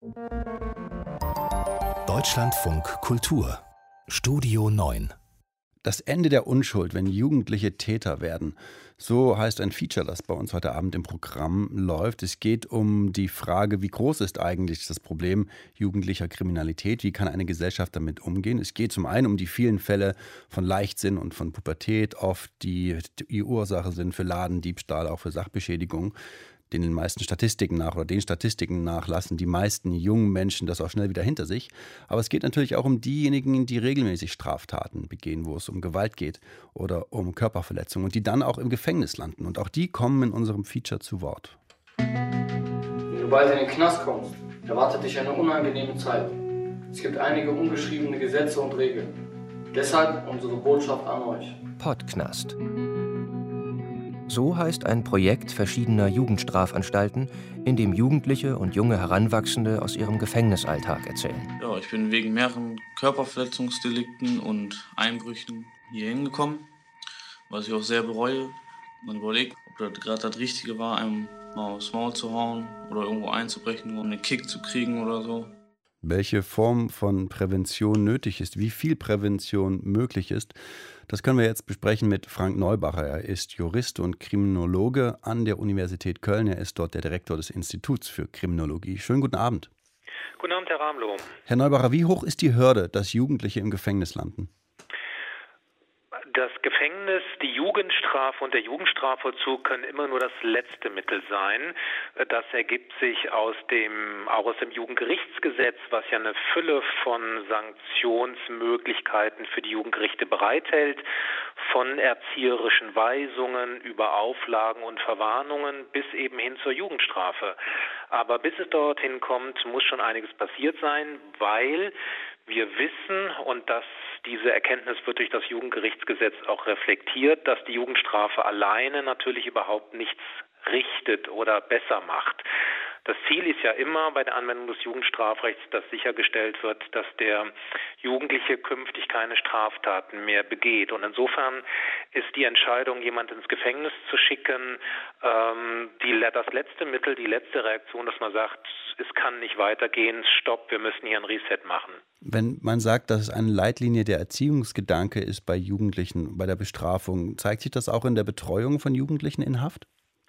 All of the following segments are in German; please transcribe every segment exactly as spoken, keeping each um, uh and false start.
Deutschlandfunk Kultur Studio neun. Das Ende der Unschuld, wenn Jugendliche Täter werden. So heißt ein Feature, das bei uns heute Abend im Programm läuft. Es geht um die Frage, wie groß ist eigentlich das Problem jugendlicher Kriminalität? Wie kann eine Gesellschaft damit umgehen? Es geht zum einen um die vielen Fälle von Leichtsinn und von Pubertät, oft die die Ursache sind für Ladendiebstahl, auch für Sachbeschädigung. Den meisten Statistiken nach oder den Statistiken nach lassen die meisten jungen Menschen das auch schnell wieder hinter sich. Aber es geht natürlich auch um diejenigen, die regelmäßig Straftaten begehen, wo es um Gewalt geht oder um Körperverletzungen und die dann auch im Gefängnis landen. Und auch die kommen in unserem Feature zu Wort. Wenn du bald in den Knast kommst, erwartet dich eine unangenehme Zeit. Es gibt einige ungeschriebene Gesetze und Regeln. Deshalb unsere Botschaft an euch. Podknast. So heißt ein Projekt verschiedener Jugendstrafanstalten, in dem Jugendliche und junge Heranwachsende aus ihrem Gefängnisalltag erzählen. Ja, ich bin wegen mehreren Körperverletzungsdelikten und Einbrüchen hier hingekommen, was ich auch sehr bereue. Man überlegt, ob das gerade das Richtige war, einem mal aufs Maul zu hauen oder irgendwo einzubrechen, um einen Kick zu kriegen oder so. Welche Form von Prävention nötig ist, wie viel Prävention möglich ist, das können wir jetzt besprechen mit Frank Neubacher. Er ist Jurist und Kriminologe an der Universität Köln. Er ist dort der Direktor des Instituts für Kriminologie. Schönen guten Abend. Guten Abend, Herr Ramloh. Herr Neubacher, wie hoch ist die Hürde, dass Jugendliche im Gefängnis landen? Das Gefängnis, die Jugendstrafe und der Jugendstrafvollzug können immer nur das letzte Mittel sein. Das ergibt sich aus dem, auch aus dem Jugendgerichtsgesetz, was ja eine Fülle von Sanktionsmöglichkeiten für die Jugendgerichte bereithält, von erzieherischen Weisungen über Auflagen und Verwarnungen bis eben hin zur Jugendstrafe. Aber bis es dorthin kommt, muss schon einiges passiert sein, weil wir wissen, und das, diese Erkenntnis wird durch das Jugendgerichtsgesetz auch reflektiert, dass die Jugendstrafe alleine natürlich überhaupt nichts richtet oder besser macht. Das Ziel ist ja immer bei der Anwendung des Jugendstrafrechts, dass sichergestellt wird, dass der Jugendliche künftig keine Straftaten mehr begeht. Und insofern ist die Entscheidung, jemand ins Gefängnis zu schicken, ähm, die, das letzte Mittel, die letzte Reaktion, dass man sagt, es kann nicht weitergehen, stopp, wir müssen hier ein Reset machen. Wenn man sagt, dass es eine Leitlinie der Erziehungsgedanke ist bei Jugendlichen, bei der Bestrafung, zeigt sich das auch in der Betreuung von Jugendlichen in Haft?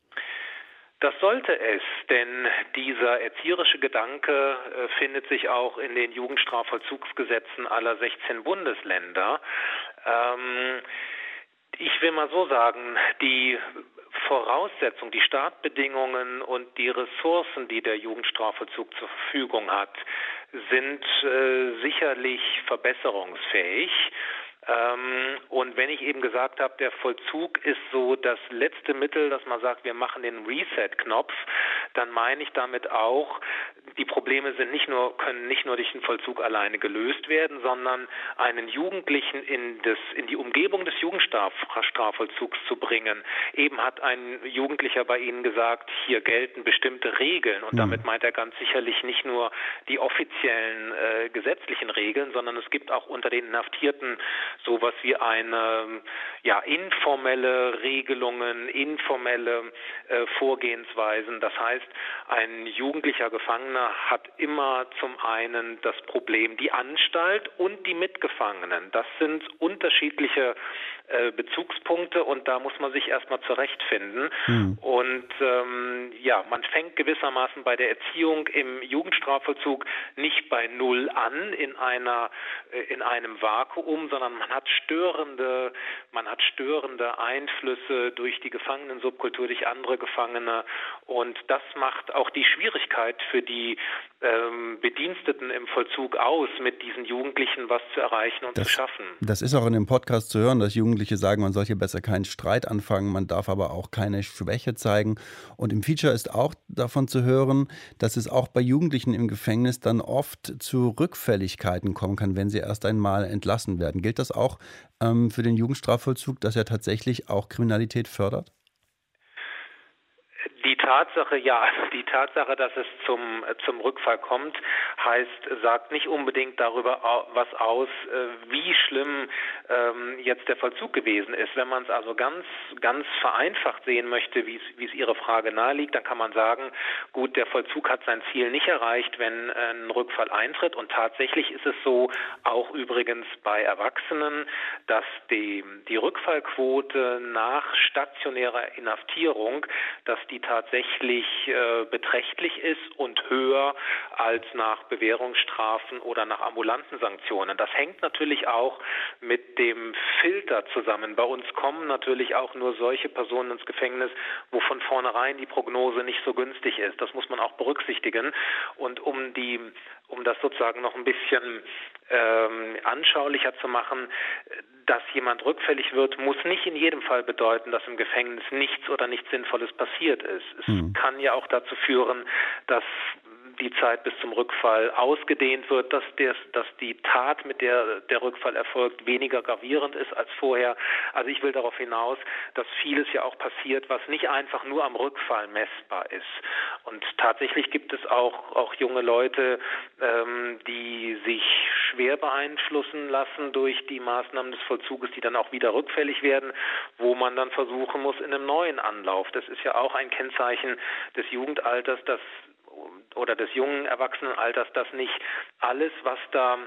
Das sollte es, denn dieser erzieherische Gedanke äh, findet sich auch in den Jugendstrafvollzugsgesetzen aller sechzehn Bundesländer. Ähm, ich will mal so sagen, die Voraussetzungen, die Startbedingungen und die Ressourcen, die der Jugendstrafvollzug zur Verfügung hat, sind äh, sicherlich verbesserungsfähig. Ähm, und wenn ich eben gesagt habe, der Vollzug ist so das letzte Mittel, dass man sagt, wir machen den Reset-Knopf, dann meine ich damit auch, die Probleme sind nicht nur, können nicht nur durch den Vollzug alleine gelöst werden, sondern einen Jugendlichen in, das, in die Umgebung des Jugendstrafvollzugs zu bringen. Eben hat ein Jugendlicher bei Ihnen gesagt, hier gelten bestimmte Regeln. Und damit meint er ganz sicherlich nicht nur die offiziellen äh, gesetzlichen Regeln, sondern es gibt auch unter den Inhaftierten sowas wie eine ja, informelle Regelungen, informelle äh, Vorgehensweisen. Das heißt, ein jugendlicher Gefangener hat immer zum einen das Problem die Anstalt und die Mitgefangenen. Das sind unterschiedliche äh, Bezugspunkte und da muss man sich erstmal zurechtfinden. Mhm. Und ähm, ja, man fängt gewissermaßen bei der Erziehung im Jugendstrafvollzug nicht bei Null an in einer äh, in einem Vakuum, sondern man hat störende, man hat störende Einflüsse durch die Gefangenensubkultur, durch andere Gefangene und das macht auch die Schwierigkeit für die ähm, Bediensteten im Vollzug aus, mit diesen Jugendlichen was zu erreichen und das, zu schaffen. Das ist auch in dem Podcast zu hören, dass Jugendliche sagen, man soll hier besser keinen Streit anfangen, man darf aber auch keine Schwäche zeigen. Und im Feature ist auch davon zu hören, dass es auch bei Jugendlichen im Gefängnis dann oft zu Rückfälligkeiten kommen kann, wenn sie erst einmal entlassen werden. Gilt das auch ähm, für den Jugendstrafvollzug, dass er tatsächlich auch Kriminalität fördert? Die Tatsache, ja, die Tatsache, dass es zum, zum Rückfall kommt, heißt, sagt nicht unbedingt darüber was aus, wie schlimm ähm, jetzt der Vollzug gewesen ist. Wenn man es also ganz, ganz vereinfacht sehen möchte, wie es, wie es Ihre Frage naheliegt, dann kann man sagen, gut, der Vollzug hat sein Ziel nicht erreicht, wenn ein Rückfall eintritt. Und tatsächlich ist es so, auch übrigens bei Erwachsenen, dass die, die Rückfallquote nach stationärer Inhaftierung, dass die tatsächlich äh, beträchtlich ist und höher als nach Bewährungsstrafen oder nach ambulanten Sanktionen. Das hängt natürlich auch mit dem Filter zusammen. Bei uns kommen natürlich auch nur solche Personen ins Gefängnis, wo von vornherein die Prognose nicht so günstig ist. Das muss man auch berücksichtigen. Und um die, um das sozusagen noch ein bisschen ähm, anschaulicher zu machen, dass jemand rückfällig wird, muss nicht in jedem Fall bedeuten, dass im Gefängnis nichts oder nichts Sinnvolles passiert ist. Es mhm. kann ja auch dazu führen, dass die Zeit bis zum Rückfall ausgedehnt wird, dass, der, dass die Tat, mit der der Rückfall erfolgt, weniger gravierend ist als vorher. Also ich will darauf hinaus, dass vieles ja auch passiert, was nicht einfach nur am Rückfall messbar ist. Und tatsächlich gibt es auch, auch junge Leute, ähm, die sich schwer beeinflussen lassen durch die Maßnahmen des Vollzuges, die dann auch wieder rückfällig werden, wo man dann versuchen muss in einem neuen Anlauf. Das ist ja auch ein Kennzeichen des Jugendalters, dass oder des jungen Erwachsenenalters, dass nicht alles, was da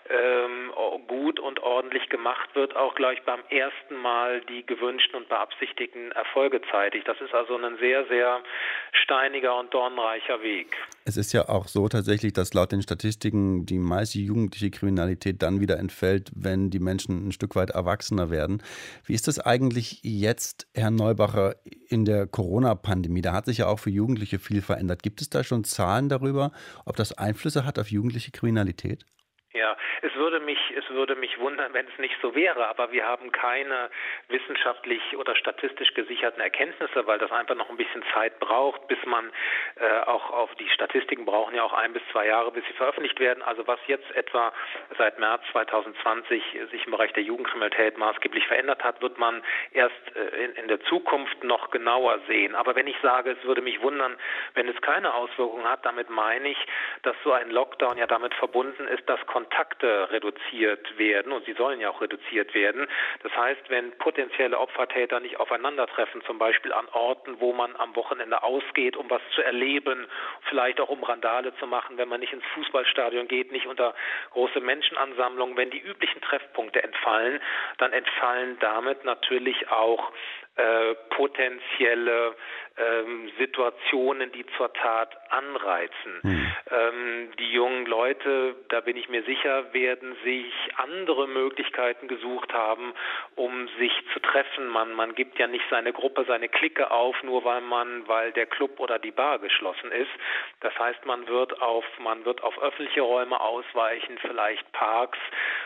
ähm, gut und ordentlich gemacht wird, auch gleich beim ersten Mal die gewünschten und beabsichtigten Erfolge zeitigt. Das ist also ein sehr, sehr steiniger und dornreicher Weg. Es ist ja auch so tatsächlich, dass laut den Statistiken die meiste jugendliche Kriminalität dann wieder entfällt, wenn die Menschen ein Stück weit erwachsener werden. Wie ist das eigentlich jetzt, Herr Neubacher, in der Corona-Pandemie? Da hat sich ja auch für Jugendliche viel verändert. Gibt es da schon Zahlen darüber, ob das Einflüsse hat auf jugendliche Kriminalität? Ja, es würde mich, es würde mich wundern, wenn es nicht so wäre, aber wir haben keine wissenschaftlich oder statistisch gesicherten Erkenntnisse, weil das einfach noch ein bisschen Zeit braucht, bis man äh, auch auf die Statistiken brauchen ja auch ein bis zwei Jahre, bis sie veröffentlicht werden. Also was jetzt etwa seit März zwanzig zwanzig sich im Bereich der Jugendkriminalität maßgeblich verändert hat, wird man erst äh, in, in der Zukunft noch genauer sehen. Aber wenn ich sage, es würde mich wundern, wenn es keine Auswirkungen hat, damit meine ich, dass so ein Lockdown ja damit verbunden ist, dass Kontakte reduziert werden und sie sollen ja auch reduziert werden. Das heißt, wenn potenzielle Opfertäter nicht aufeinandertreffen, zum Beispiel an Orten, wo man am Wochenende ausgeht, um was zu erleben, vielleicht auch um Randale zu machen, wenn man nicht ins Fußballstadion geht, nicht unter große Menschenansammlungen, wenn die üblichen Treffpunkte entfallen, dann entfallen damit natürlich auch äh, potenzielle ähm, Situationen, die zur Tat anreizen. Mhm. Ähm, die jungen Leute, da bin ich mir sicher, werden sich andere Möglichkeiten gesucht haben, um sich zu treffen. Man, man gibt ja nicht seine Gruppe, seine Clique auf, nur weil man, weil der Club oder die Bar geschlossen ist. Das heißt, man wird auf, man wird auf öffentliche Räume ausweichen, vielleicht Parks,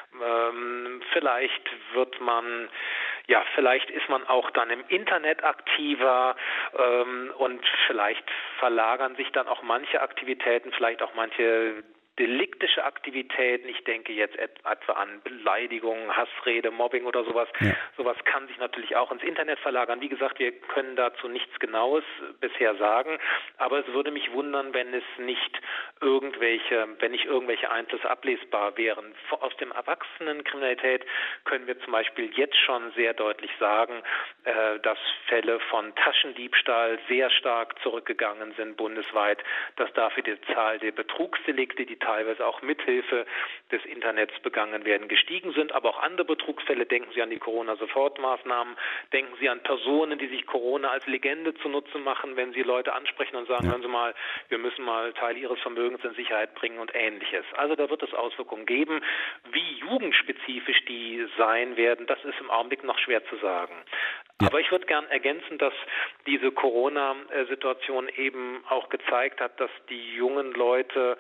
ähm, vielleicht wird man Ja, vielleicht ist man auch dann im Internet aktiver ähm, und vielleicht verlagern sich dann auch manche Aktivitäten, vielleicht auch manche deliktische Aktivitäten, ich denke jetzt etwa an Beleidigungen, Hassrede, Mobbing oder sowas, ja. Sowas kann sich natürlich auch ins Internet verlagern. Wie gesagt, wir können dazu nichts Genaues bisher sagen, aber es würde mich wundern, wenn es nicht irgendwelche, wenn nicht irgendwelche Einflüsse ablesbar wären. Aus dem Erwachsenenkriminalität können wir zum Beispiel jetzt schon sehr deutlich sagen, äh, dass Fälle von Taschendiebstahl sehr stark zurückgegangen sind bundesweit, dass dafür die Zahl der Betrugsdelikte, die teilweise auch mithilfe des Internets begangen werden, gestiegen sind. Aber auch andere Betrugsfälle, denken Sie an die Corona-Sofortmaßnahmen, denken Sie an Personen, die sich Corona als Legende zunutze machen, wenn sie Leute ansprechen und sagen, ja. hören Sie mal, wir müssen mal Teil Ihres Vermögens in Sicherheit bringen und Ähnliches. Also da wird es Auswirkungen geben. Wie jugendspezifisch die sein werden, das ist im Augenblick noch schwer zu sagen. Ja. Aber ich würde gern ergänzen, dass diese Corona-Situation eben auch gezeigt hat, dass die jungen Leute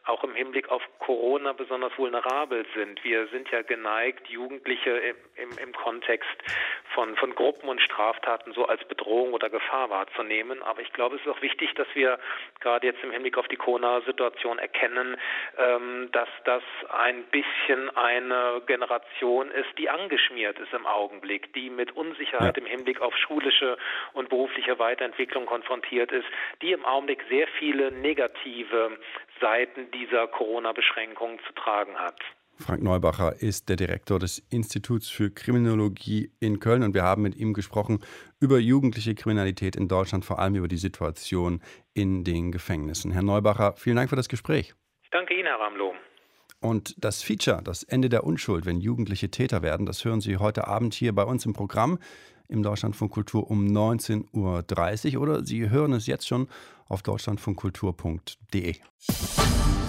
auch im Hinblick auf Corona besonders vulnerabel sind. Wir sind ja geneigt, Jugendliche im, im, im Kontext von, von Gruppen und Straftaten so als Bedrohung oder Gefahr wahrzunehmen. Aber ich glaube, es ist auch wichtig, dass wir gerade jetzt im Hinblick auf die Corona-Situation erkennen, ähm, dass das ein bisschen eine Generation ist, die angeschmiert ist im Augenblick, die mit Unsicherheit ja. im Hinblick auf schulische und berufliche Weiterentwicklung konfrontiert ist, die im Augenblick sehr viele negative Seiten dieser Corona-Beschränkungen zu tragen hat. Frank Neubacher ist der Direktor des Instituts für Kriminologie in Köln und wir haben mit ihm gesprochen über jugendliche Kriminalität in Deutschland, vor allem über die Situation in den Gefängnissen. Herr Neubacher, vielen Dank für das Gespräch. Ich danke Ihnen, Herr Ramloh. Und das Feature, das Ende der Unschuld, wenn Jugendliche Täter werden, das hören Sie heute Abend hier bei uns im Programm im Deutschlandfunk Kultur um neunzehn Uhr dreißig oder Sie hören es jetzt schon auf deutschlandfunkkultur punkt de.